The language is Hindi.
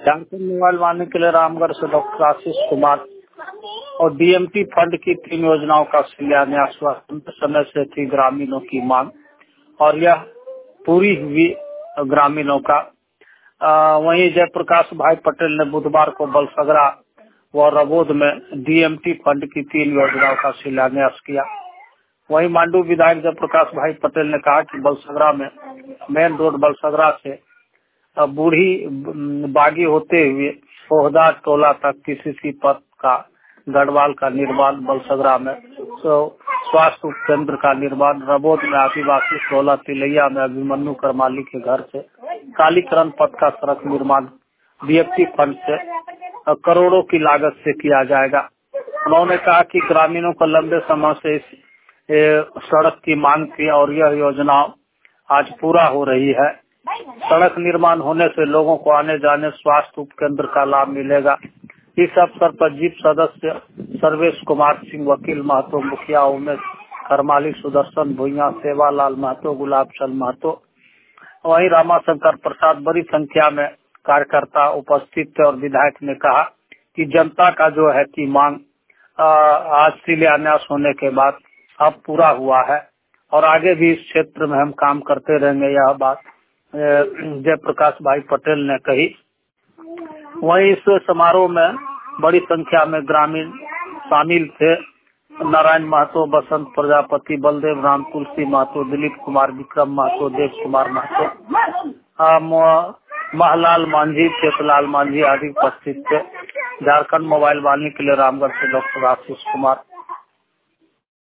झारखंड मोबाइल वाहिनी के लिए रामगढ़ से डॉक्टर आशीष कुमार। और डीएमटी फंड की 3 योजनाओं का शिलान्यास हुआ। समय से थी ग्रामीणों की मांग और यह पूरी हुई ग्रामीणों का। वहीं जयप्रकाश भाई पटेल ने बुधवार को बलसगरा व रबोद में डीएमटी फंड की 3 योजनाओं का शिलान्यास किया। वहीं मांडू विधायक जयप्रकाश भाई पटेल ने कहा कि बलसगरा में मेन रोड बलसगरा से बूढ़ी बागी होते हुए सोहदा टोला तक किसी पथ का गढ़वाल का निर्माण, बलसगरा में स्वास्थ्य उपकेंद्र का निर्माण, रबोद में आदिवासी टोला तिलैया में अभिमन्यु करमाली के घर से कालीकरण पथ का सड़क निर्माण डीएमटी फंड से करोड़ों की लागत से किया जाएगा। उन्होंने कहा कि ग्रामीणों को लंबे समय से इस सड़क की मांग थी और यह योजना आज पूरा हो रही है। सड़क निर्माण होने से लोगों को आने जाने स्वास्थ्य उपकेंद्र का लाभ मिलेगा। इस अवसर पर जीप सदस्य सर्वेश कुमार सिंह, वकील महतो, मुखिया उमेश करमाली, सुदर्शन भुइया, सेवालाल महतो, गुलाब चंद महतो, वहीं रामाशंकर प्रसाद बड़ी संख्या में कार्यकर्ता उपस्थित थे। और विधायक ने कहा कि जनता का जो है कि मांग आज शिलान्यास होने के बाद अब पूरा हुआ है और आगे भी इस क्षेत्र में हम काम करते रहेंगे। यह बात जयप्रकाश भाई पटेल ने कही। वहीं इस समारोह में बड़ी संख्या में ग्रामीण शामिल थे। नारायण महतो, बसंत प्रजापति, बलदेव राम, तुलसी महतो, दिलीप कुमार, विक्रम महतो, देव कुमार महतो, महलाल मांझी, चेतलाल मांझी आदि उपस्थित थे। झारखंड मोबाइल वाहिनी के लिए रामगढ़ से डॉक्टर आशीष कुमार।